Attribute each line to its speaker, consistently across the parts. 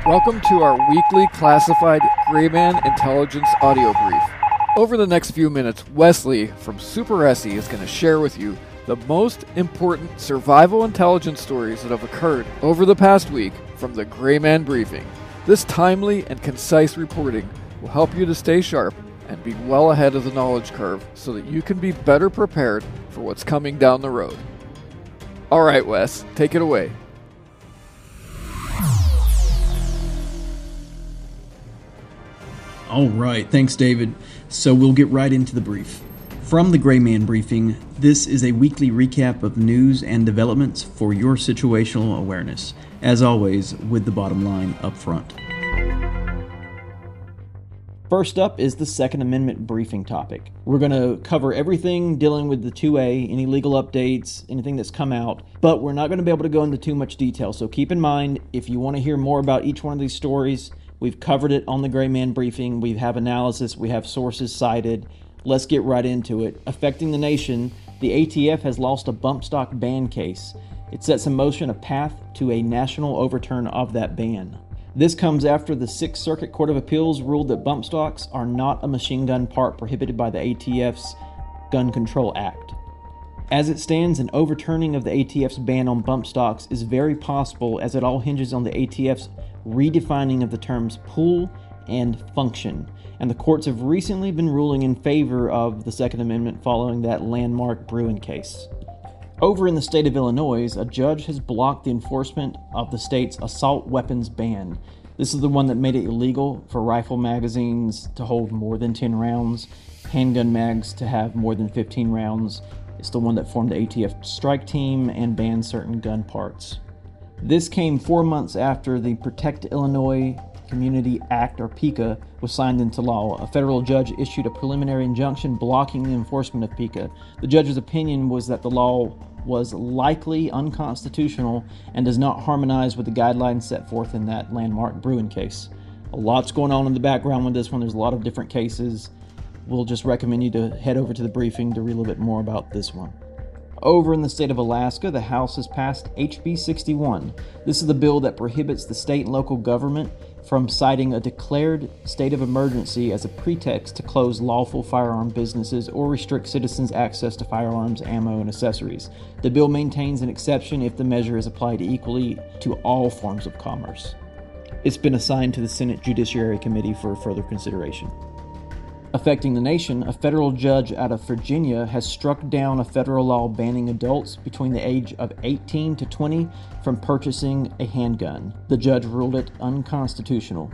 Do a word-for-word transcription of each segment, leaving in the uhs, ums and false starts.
Speaker 1: Welcome to our weekly classified Grayman Intelligence audio brief. Over the next few minutes, Wesley from Super Essie is going to share with you the most important survival intelligence stories that have occurred over the past week from the Grayman Briefing. This timely and concise reporting will help you to stay sharp and be well ahead of the knowledge curve so that you can be better prepared for what's coming down the road. All right, Wes, take it away.
Speaker 2: All right, thanks, David. So we'll get right into the brief. From the Grayman Briefing, this is a weekly recap of news and developments for your situational awareness, as always, with the bottom line up front. First up is the Second Amendment briefing topic. We're going to cover everything dealing with the two A, any legal updates, anything that's come out, but we're not going to be able to go into too much detail. So keep in mind, if you want to hear more about each one of these stories, we've covered it on the Grayman Briefing. We have analysis, we have sources cited. Let's get right into it. Affecting the nation, the A T F has lost a bump stock ban case. It sets in motion a path to a national overturn of that ban. This comes after the Sixth Circuit Court of Appeals ruled that bump stocks are not a machine gun part prohibited by the A T F's Gun Control Act. As it stands, an overturning of the A T F's ban on bump stocks is very possible, as it all hinges on the A T F's redefining of the terms pull and function, and the courts have recently been ruling in favor of the Second Amendment following that landmark Bruen case. Over in the state of Illinois, a judge has blocked the enforcement of the state's assault weapons ban. This is the one that made it illegal for rifle magazines to hold more than ten rounds, handgun mags to have more than fifteen rounds. It's the one that formed the A T F strike team and banned certain gun parts. This came four months after the Protect Illinois Community Act, or PICA, was signed into law. A federal judge issued a preliminary injunction blocking the enforcement of PICA. The judge's opinion was that the law was likely unconstitutional and does not harmonize with the guidelines set forth in that landmark Bruen case. A lot's going on in the background with this one. There's a lot of different cases. We'll just recommend you to head over to the briefing to read a little bit more about this one. Over in the state of Alaska, the House has passed H B sixty-one. This is the bill that prohibits the state and local government from citing a declared state of emergency as a pretext to close lawful firearm businesses or restrict citizens' access to firearms, ammo, and accessories. The bill maintains an exception if the measure is applied equally to all forms of commerce. It's been assigned to the Senate Judiciary Committee for further consideration. Affecting the nation, a federal judge out of Virginia has struck down a federal law banning adults between the age of eighteen to twenty from purchasing a handgun. The judge ruled it unconstitutional.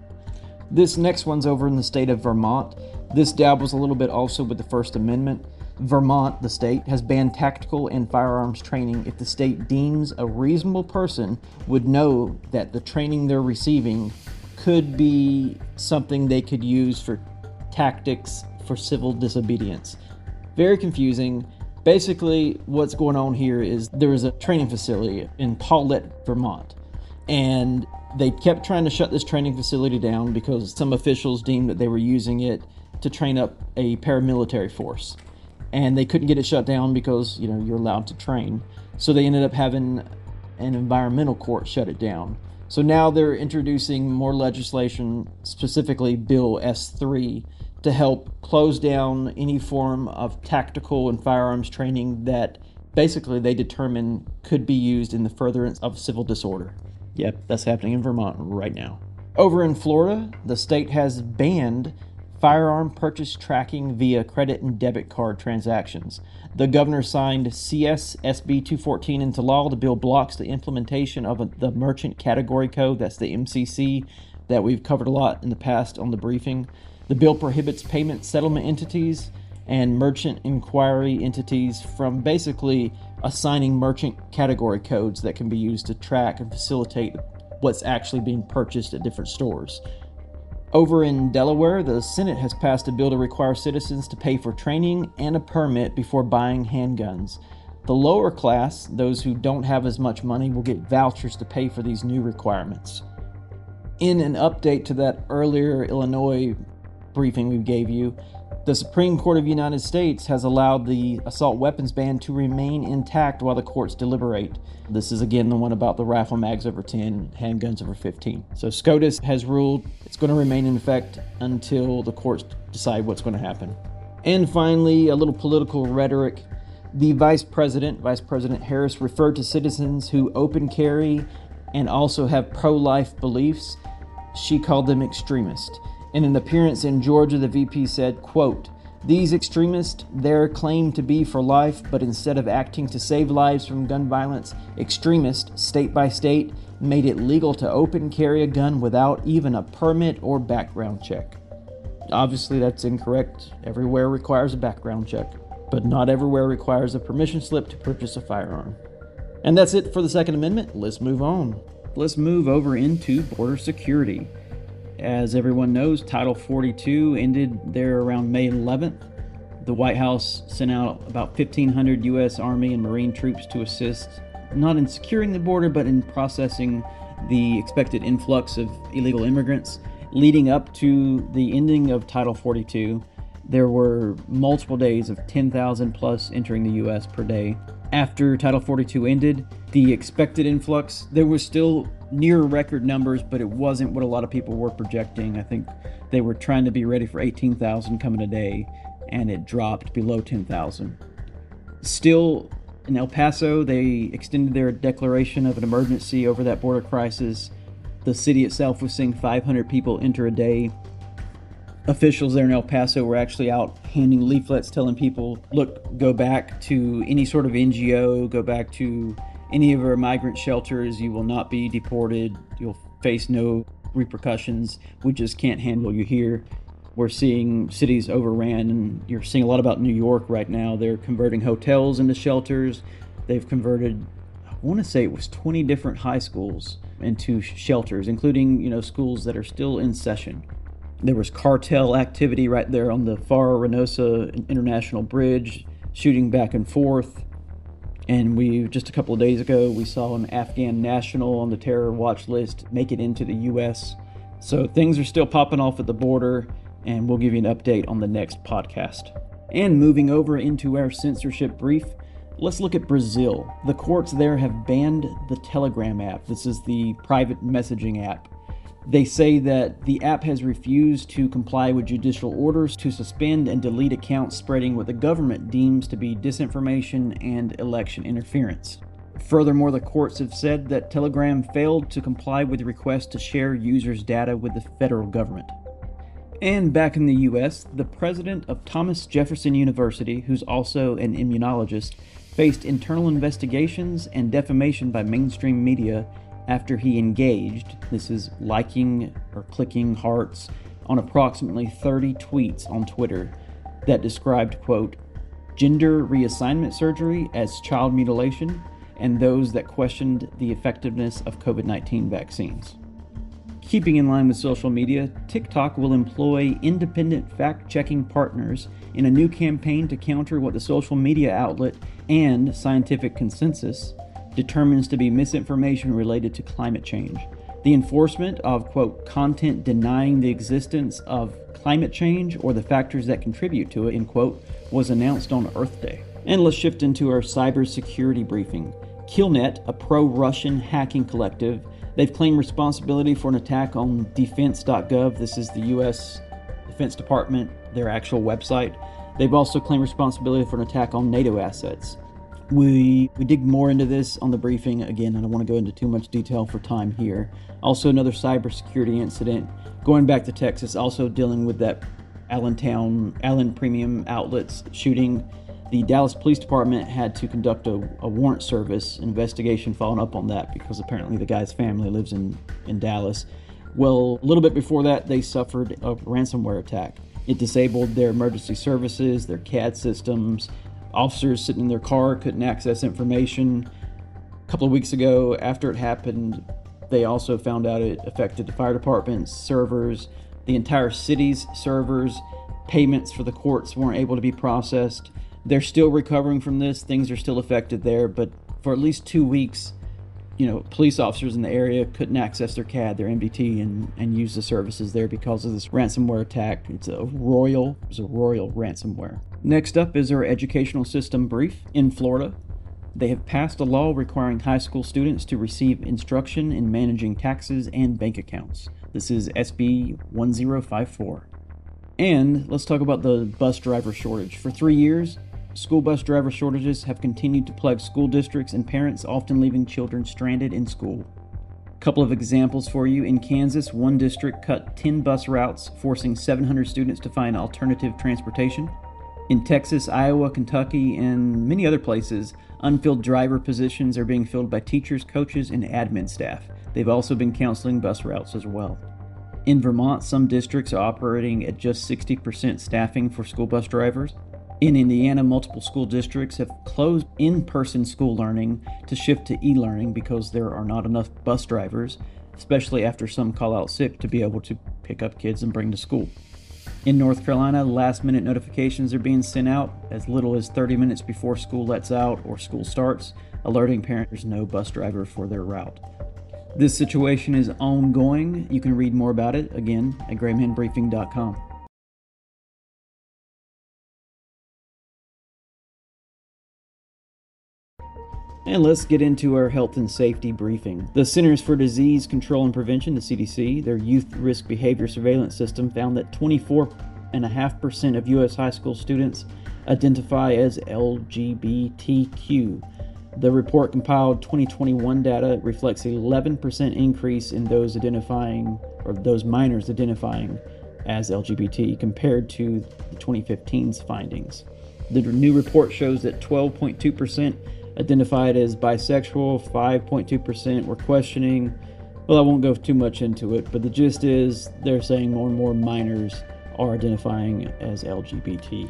Speaker 2: This next one's over in the state of Vermont. This dabbles a little bit also with the First Amendment. Vermont, the state, has banned tactical and firearms training if the state deems a reasonable person would know that the training they're receiving could be something they could use for tactics for civil disobedience. Very confusing. Basically, what's going on here is there is a training facility in Paulette, Vermont, and they kept trying to shut this training facility down because some officials deemed that they were using it to train up a paramilitary force, and they couldn't get it shut down because, you know, you're allowed to train. So they ended up having an environmental court shut it down. So now they're introducing more legislation, specifically Bill S three, to help close down any form of tactical and firearms training that basically they determine could be used in the furtherance of civil disorder. Yep, that's happening in Vermont right now. Over in Florida, the state has banned firearm purchase tracking via credit and debit card transactions. The governor signed C S S B two fourteen into law. The bill blocks the implementation of the Merchant Category Code, that's the M C C, that we've covered a lot in the past on the briefing. The bill prohibits payment settlement entities and merchant inquiry entities from basically assigning merchant category codes that can be used to track and facilitate what's actually being purchased at different stores. Over in Delaware, the Senate has passed a bill to require citizens to pay for training and a permit before buying handguns. The lower class, those who don't have as much money, will get vouchers to pay for these new requirements. In an update to that earlier Illinois briefing we gave you, The Supreme Court of the United States has allowed the assault weapons ban to remain intact while the courts deliberate. This is again the one about the rifle mags over ten, handguns over fifteen. So SCOTUS has ruled it's going to remain in effect until the courts decide what's going to happen. And finally, a little political rhetoric. The Vice President, Vice President Harris, referred to citizens who open carry and also have pro-life beliefs. She called them extremists. In an appearance in Georgia, the V P said, quote, "These extremists, their claim to be for life, but instead of acting to save lives from gun violence, extremists, state by state, made it legal to open carry a gun without even a permit or background check." Obviously, that's incorrect. Everywhere requires a background check, but not everywhere requires a permission slip to purchase a firearm. And that's it for the Second Amendment. Let's move on. Let's move over into border security. As everyone knows, Title forty-two ended there around May eleventh. The White House sent out about fifteen hundred U S Army and Marine troops to assist, not in securing the border, but in processing the expected influx of illegal immigrants. Leading up to the ending of Title forty-two, there were multiple days of ten thousand plus entering the U S per day. After Title forty-two ended, the expected influx, there was still near record numbers, but it wasn't what a lot of people were projecting. I think they were trying to be ready for eighteen thousand coming a day, and it dropped below ten thousand. Still, in El Paso, they extended their declaration of an emergency over that border crisis. The city itself was seeing five hundred people enter a day. Officials there in El Paso were actually out handing leaflets telling people, look, go back to any sort of N G O, go back to any of our migrant shelters. You will not be deported. You'll face no repercussions. We just can't handle you here. We're seeing cities overran, and you're seeing a lot about New York right now. They're converting hotels into shelters. They've converted, I want to say it was twenty different high schools into shelters, including, you know, schools that are still in session. There was cartel activity right there on the far Reynosa International Bridge, shooting back and forth. And we, just a couple of days ago, we saw an Afghan national on the terror watch list make it into the U S. So things are still popping off at the border, and we'll give you an update on the next podcast. And moving over into our censorship brief, let's look at Brazil. The courts there have banned the Telegram app. This is the private messaging app. They say that the app has refused to comply with judicial orders to suspend and delete accounts spreading what the government deems to be disinformation and election interference. Furthermore, the courts have said that Telegram failed to comply with the request to share users' data with the federal government. And back in the U S, the president of Thomas Jefferson University, who's also an immunologist, faced internal investigations and defamation by mainstream media after he engaged, this is liking or clicking hearts, on approximately thirty tweets on Twitter that described, quote, gender reassignment surgery as child mutilation, and those that questioned the effectiveness of COVID nineteen vaccines. Keeping in line with social media, TikTok will employ independent fact-checking partners in a new campaign to counter what the social media outlet and scientific consensus determines to be misinformation related to climate change. The enforcement of, quote, content denying the existence of climate change or the factors that contribute to it, end quote, was announced on Earth Day. And let's shift into our cybersecurity briefing. Killnet, a pro-Russian hacking collective, they've claimed responsibility for an attack on defense dot gov. This is the U S Defense Department, their actual website. They've also claimed responsibility for an attack on NATO assets. We we dig more into this on the briefing. Again, I don't want to go into too much detail for time here. Also, another cybersecurity incident going back to Texas, also dealing with that Allentown, Allen Premium Outlets shooting. The Dallas Police Department had to conduct a, a warrant service investigation following up on that because apparently the guy's family lives in, in Dallas. Well, a little bit before that, they suffered a ransomware attack. It disabled their emergency services, their C A D systems. Officers sitting in their car couldn't access information. A couple of weeks ago, after it happened, they also found out it affected the fire department's servers, the entire city's servers. Payments for the courts weren't able to be processed. They're still recovering from this. Things are still affected there, but for at least two weeks, you know, police officers in the area couldn't access their C A D, their M D T, and, and use the services there because of this ransomware attack. It's a royal, it's a royal ransomware. Next up is our educational system brief. In Florida, they have passed a law requiring high school students to receive instruction in managing taxes and bank accounts. This is S B one zero five four. And let's talk about the bus driver shortage. For three years, school bus driver shortages have continued to plague school districts and parents, often leaving children stranded in school. A couple of examples for you. In Kansas, one district cut ten bus routes, forcing seven hundred students to find alternative transportation. In Texas, Iowa, Kentucky, and many other places, unfilled driver positions are being filled by teachers, coaches, and admin staff. They've also been canceling bus routes as well. In Vermont, some districts are operating at just sixty percent staffing for school bus drivers. In Indiana, multiple school districts have closed in-person school learning to shift to e-learning because there are not enough bus drivers, especially after some call out sick, to be able to pick up kids and bring to school. In North Carolina, last-minute notifications are being sent out as little as thirty minutes before school lets out or school starts, alerting parents there's no bus driver for their route. This situation is ongoing. You can read more about it, again, at gray man briefing dot com. And let's get into our health and safety briefing. The Centers for Disease Control and Prevention, the C D C, their youth risk behavior surveillance system found that twenty-four point five percent of U S high school students identify as L G B T Q. The report compiled twenty twenty-one data reflects an eleven percent increase in those identifying, or those minors identifying as L G B T compared to the twenty fifteen's findings. The new report shows that twelve point two percent identified as bisexual, five point two percent were questioning. Well, I won't go too much into it, but the gist is they're saying more and more minors are identifying as L G B T.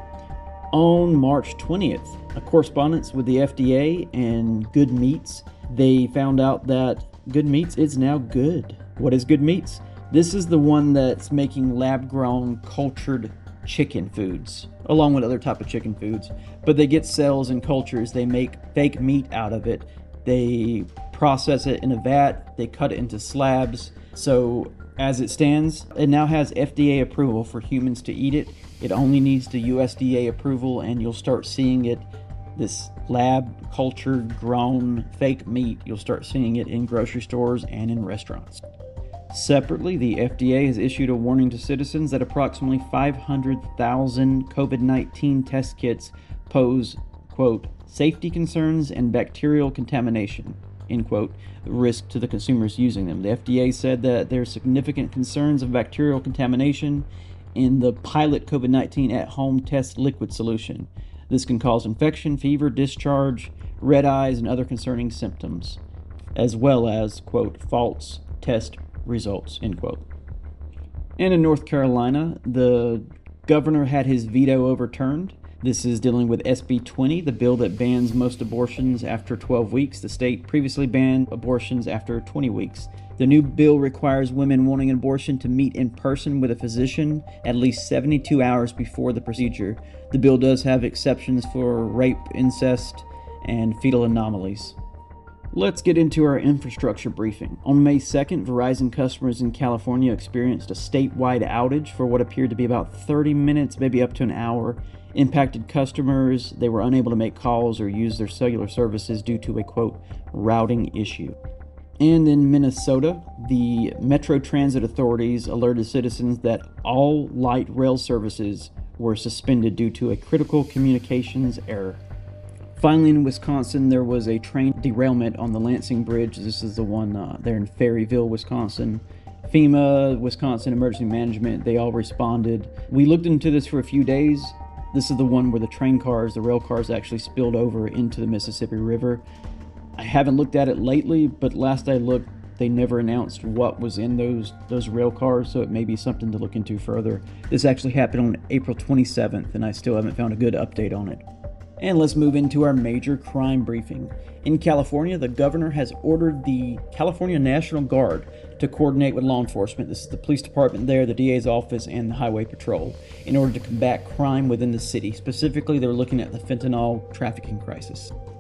Speaker 2: On March twentieth, a correspondence with the F D A and Good Meats, they found out that Good Meats is now good. What is Good Meats? This is the one that's making lab-grown cultured chicken foods, along with other type of chicken foods. But they get cells and cultures, they make fake meat out of it, they process it in a vat, they cut it into slabs. So as it stands, it now has F D A approval for humans to eat it. It only needs the U S D A approval, and you'll start seeing it, this lab cultured grown fake meat, you'll start seeing it in grocery stores and in restaurants. Separately, the F D A has issued a warning to citizens that approximately five hundred thousand COVID nineteen test kits pose, quote, safety concerns and bacterial contamination, end quote, risk to the consumers using them. The F D A said that there are significant concerns of bacterial contamination in the pilot COVID nineteen at-home test liquid solution. This can cause infection, fever, discharge, red eyes, and other concerning symptoms, as well as, quote, false test results, end quote. And in North Carolina, the governor had his veto overturned. This is dealing with S B twenty, the bill that bans most abortions after twelve weeks. The state previously banned abortions after twenty weeks. The new bill requires women wanting an abortion to meet in person with a physician at least seventy-two hours before the procedure. The bill does have exceptions for rape, incest, and fetal anomalies. Let's get into our infrastructure briefing. On May second, Verizon customers in California experienced a statewide outage for what appeared to be about thirty minutes, maybe up to an hour. Impacted customers, they were unable to make calls or use their cellular services due to a, quote, routing issue. And in Minnesota, the Metro Transit authorities alerted citizens that all light rail services were suspended due to a critical communications error. Finally, in Wisconsin, there was a train derailment on the Lansing Bridge. This is the one uh, there in Ferryville, Wisconsin. FEMA, Wisconsin Emergency Management, they all responded. We looked into this for a few days. This is the one where the train cars, the rail cars actually spilled over into the Mississippi River. I haven't looked at it lately, but last I looked, they never announced what was in those those rail cars, so it may be something to look into further. This actually happened on April twenty-seventh, and I still haven't found a good update on it. And let's move into our major crime briefing. In California, the governor has ordered the California National Guard to coordinate with law enforcement. This is the police department there, the D A's office, and the highway patrol in order to combat crime within the city. Specifically, they're looking at the fentanyl trafficking crisis.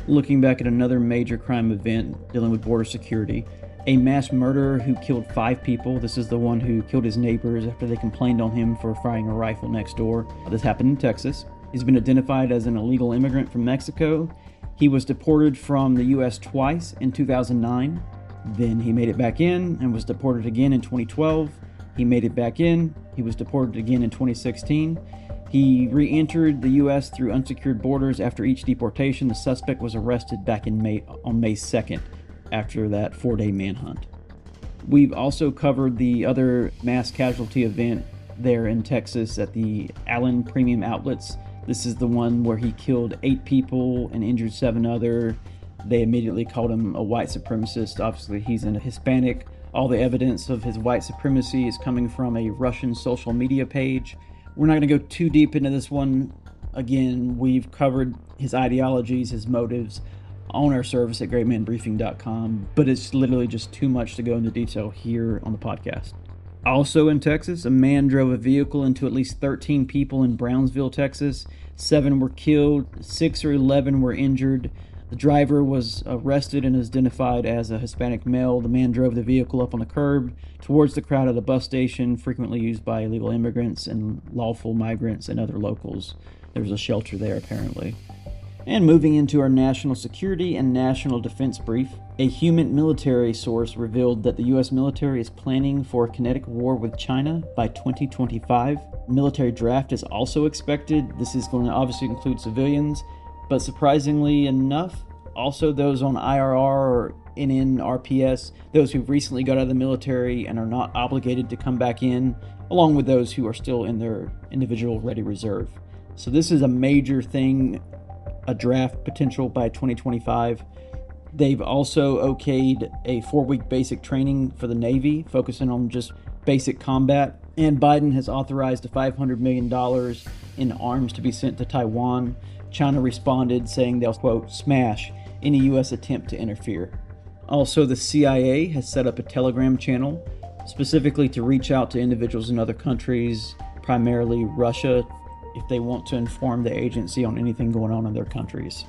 Speaker 2: looking back at another major crime event dealing with border security. A mass murderer who killed five people. This is the one who killed his neighbors after they complained on him for firing a rifle next door. This happened in Texas. He's been identified as an illegal immigrant from Mexico. He was deported from the U S twice in two thousand nine. Then he made it back in and was deported again in twenty twelve. He made it back in. He was deported again in twenty sixteen. He re-entered the U S through unsecured borders after each deportation. The suspect was arrested back in May on May second after that four-day manhunt. We've also covered the other mass casualty event there in Texas at the Allen Premium Outlets. This is the one where he killed eight people and injured seven other. They immediately called him a white supremacist. Obviously, he's a Hispanic. All the evidence of his white supremacy is coming from a Russian social media page. We're not going to go too deep into this one. Again, we've covered his ideologies, his motives on our service at great man briefing dot com, but it's literally just too much to go into detail here on the podcast. Also in Texas, a man drove a vehicle into at least thirteen people in Brownsville, Texas. Seven were killed, six or eleven were injured. The driver was arrested and is identified as a Hispanic male. The man drove the vehicle up on the curb towards the crowd at a bus station, frequently used by illegal immigrants and lawful migrants and other locals. There was a shelter there, apparently. And moving into our national security and national defense brief, a human military source revealed that the U S military is planning for a kinetic war with China by twenty twenty-five. Military draft is also expected. This is going to obviously include civilians, but surprisingly enough, also those on I R R or N N R P S, those who recently got out of the military and are not obligated to come back in, along with those who are still in their individual ready reserve. So this is a major thing, a draft potential by twenty twenty-five. They've also okayed a four-week basic training for the Navy, focusing on just basic combat. And Biden has authorized a five hundred million dollars in arms to be sent to Taiwan. China responded saying they'll, quote, smash any U S attempt to interfere. Also, the C I A has set up a Telegram channel specifically to reach out to individuals in other countries, primarily Russia, if they want to inform the agency on anything going on in their countries.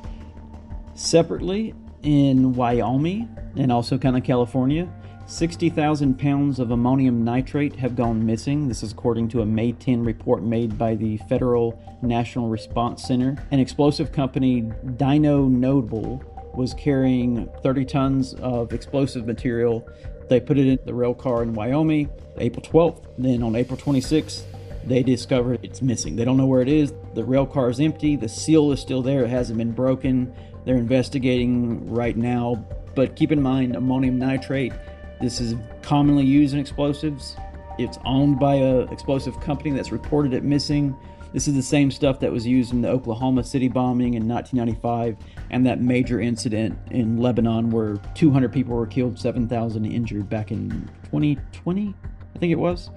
Speaker 2: Separately, in Wyoming and also kind of California, sixty thousand pounds of ammonium nitrate have gone missing. This is according to a May tenth report made by the Federal National Response Center. An explosive company, Dyno Nobel, was carrying thirty tons of explosive material. They put it in the rail car in Wyoming April twelfth. Then on April twenty-sixth, they discovered it's missing. They don't know where it is. The rail car is empty. The seal is still there. It hasn't been broken. They're investigating right now. But keep in mind, ammonium nitrate, this is commonly used in explosives. It's owned by an explosive company that's reported it missing. This is the same stuff that was used in the Oklahoma City bombing in nineteen ninety-five and that major incident in Lebanon where two hundred people were killed, seven thousand injured back in twenty twenty, I think it was.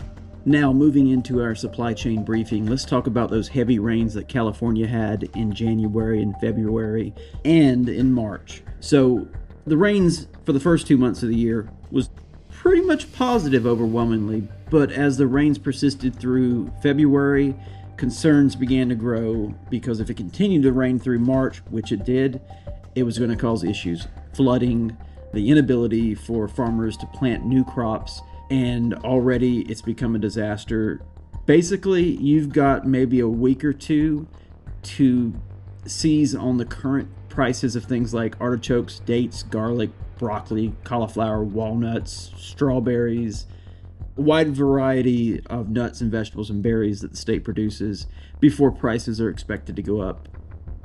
Speaker 2: Now, moving into our supply chain briefing, let's talk about those heavy rains that California had in January and February and in March. So the rains for the first two months of the year was pretty much positive overwhelmingly, but as the rains persisted through February, concerns began to grow because if it continued to rain through March, which it did, it was going to cause issues. Flooding, the inability for farmers to plant new crops, and already it's become a disaster. Basically, you've got maybe a week or two to seize on the current prices of things like artichokes, dates, garlic, broccoli, cauliflower, walnuts, strawberries, a wide variety of nuts and vegetables and berries that the state produces before prices are expected to go up.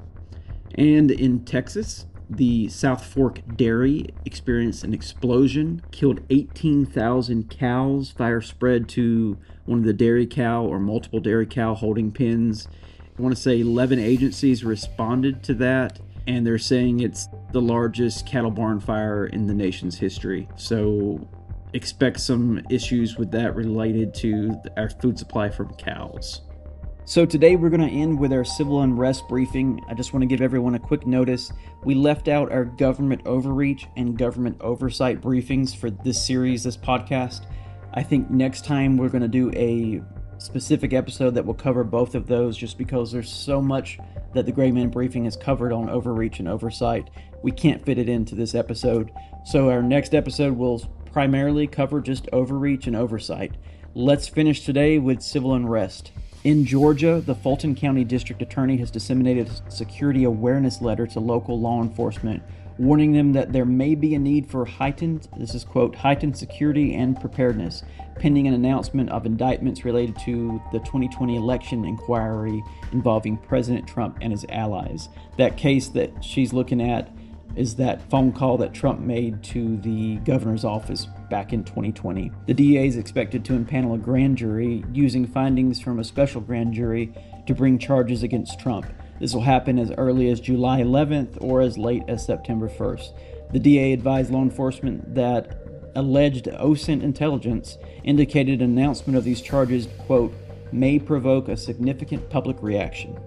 Speaker 2: And in Texas, the South Fork Dairy experienced an explosion, killed eighteen thousand cows. Fire spread to one of the dairy cow or multiple dairy cow holding pens. I want to say eleven agencies responded to that, and they're saying it's the largest cattle barn fire in the nation's history. So expect some issues with that related to our food supply from cows. So today we're going to end with our civil unrest briefing. I just want to give everyone a quick notice. We left out our government overreach and government oversight briefings for this series, this podcast. I think next time we're going to do a specific episode that will cover both of those, just because there's so much that the Gray Man Briefing has covered on overreach and oversight. We can't fit it into this episode. So our next episode will primarily cover just overreach and oversight. Let's finish today with civil unrest. In Georgia, the Fulton County District Attorney has disseminated a security awareness letter to local law enforcement, warning them that there may be a need for heightened, this is quote, heightened security and preparedness, pending an announcement of indictments related to the twenty twenty election inquiry involving President Trump and his allies. That case that she's looking at is that phone call that Trump made to the governor's office back in twenty twenty. The D A is expected to impanel a grand jury using findings from a special grand jury to bring charges against Trump. This will happen as early as July eleventh or as late as September first. The D A advised law enforcement that alleged O S I N T intelligence indicated an announcement of these charges, quote, may provoke a significant public reaction.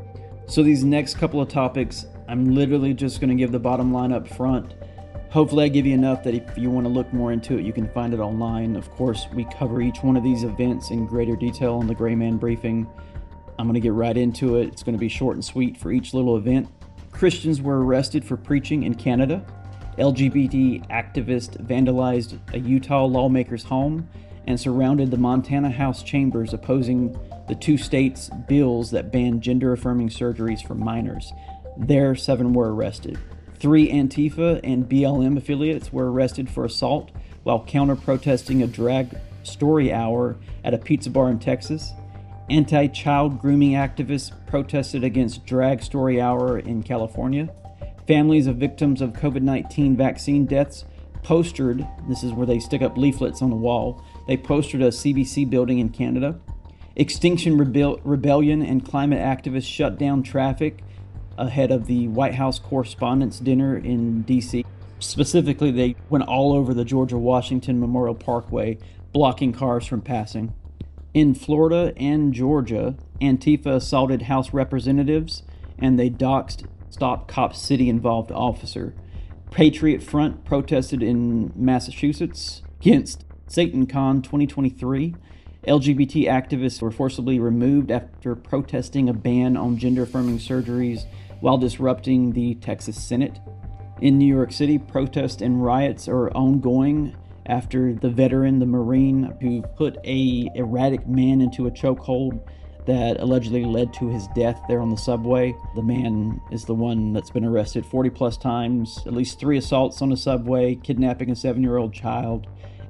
Speaker 2: So these next couple of topics, I'm literally just going to give the bottom line up front. Hopefully I give you enough that if you want to look more into it, you can find it online. Of course, we cover each one of these events in greater detail on the Gray Man Briefing. I'm going to get right into it. It's going to be short and sweet for each little event. Christians were arrested for preaching in Canada. L G B T activist vandalized a Utah lawmaker's home and surrounded the Montana House chambers, opposing the two states' bills that ban gender-affirming surgeries for minors. There, seven were arrested. Three Antifa and B L M affiliates were arrested for assault while counter-protesting a drag story hour at a pizza bar in Texas. Anti-child grooming activists protested against drag story hour in California. Families of victims of covid nineteen vaccine deaths postered, this is where they stick up leaflets on the wall, they postered a C B C building in Canada. Extinction Rebel- Rebellion and climate activists shut down traffic ahead of the White House Correspondents' Dinner in D C. Specifically, they went all over the Georgia-Washington Memorial Parkway, blocking cars from passing. In Florida and Georgia, Antifa assaulted House representatives, and they doxed Stop Cop City-involved officer. Patriot Front protested in Massachusetts against SatanCon twenty twenty-three. L G B T activists were forcibly removed after protesting a ban on gender-affirming surgeries while disrupting the Texas Senate. In New York City, protests and riots are ongoing after the veteran, the Marine, who put a erratic man into a chokehold that allegedly led to his death there on the subway. The man is the one that's been arrested forty plus times, at least three assaults on the subway, kidnapping a seven-year-old child,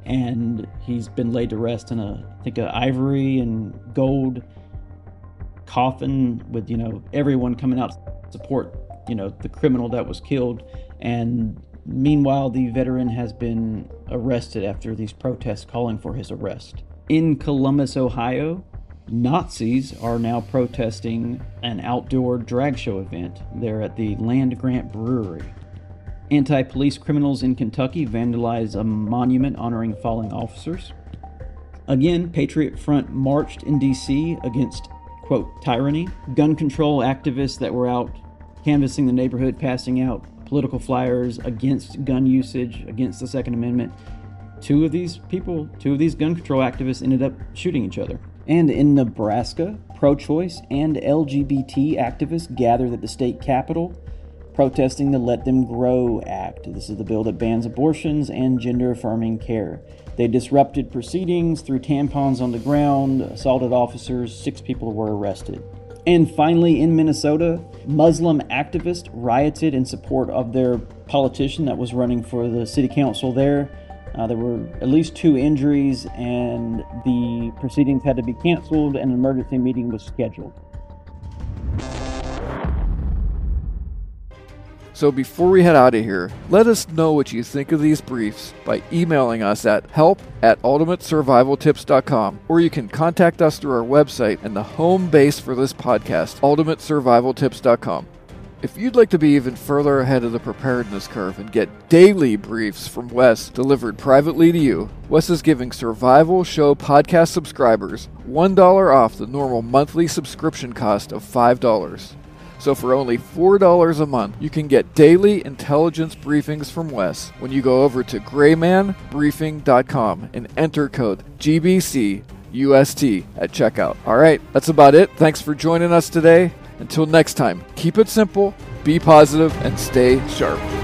Speaker 2: and he's been laid to rest in a, I think, a ivory and gold coffin with, you know, everyone coming out to support, you know, the criminal that was killed. And meanwhile, the veteran has been arrested after these protests calling for his arrest. In Columbus, Ohio, Nazis are now protesting an outdoor drag show event. They're at the Land Grant Brewery. Anti-police criminals in Kentucky vandalized a monument honoring fallen officers. Again, Patriot Front marched in D C against, quote, tyranny. Gun control activists that were out canvassing the neighborhood, passing out political flyers against gun usage, against the Second Amendment. Two of these people, two of these gun control activists ended up shooting each other. And in Nebraska, pro-choice and L G B T activists gathered at the state capitol, protesting the Let Them Grow Act. This is the bill that bans abortions and gender-affirming care. They disrupted proceedings, threw tampons on the ground, assaulted officers, six people were arrested. And finally, in Minnesota, Muslim activists rioted in support of their politician that was running for the city council there. Uh, there were at least two injuries, and the proceedings had to be canceled, and an emergency meeting was scheduled.
Speaker 1: So before we head out of here, let us know what you think of these briefs by emailing us at help at ultimate survival tips dot com, or you can contact us through our website and the home base for this podcast, ultimate survival tips dot com. If you'd like to be even further ahead of the preparedness curve and get daily briefs from Wes delivered privately to you, Wes is giving Survival Show podcast subscribers one dollar off the normal monthly subscription cost of five dollars. So for only four dollars a month, you can get daily intelligence briefings from Wes when you go over to gray man briefing dot com and enter code G B C U S T at checkout. All right, that's about it. Thanks for joining us today. Until next time, keep it simple, be positive, and stay sharp.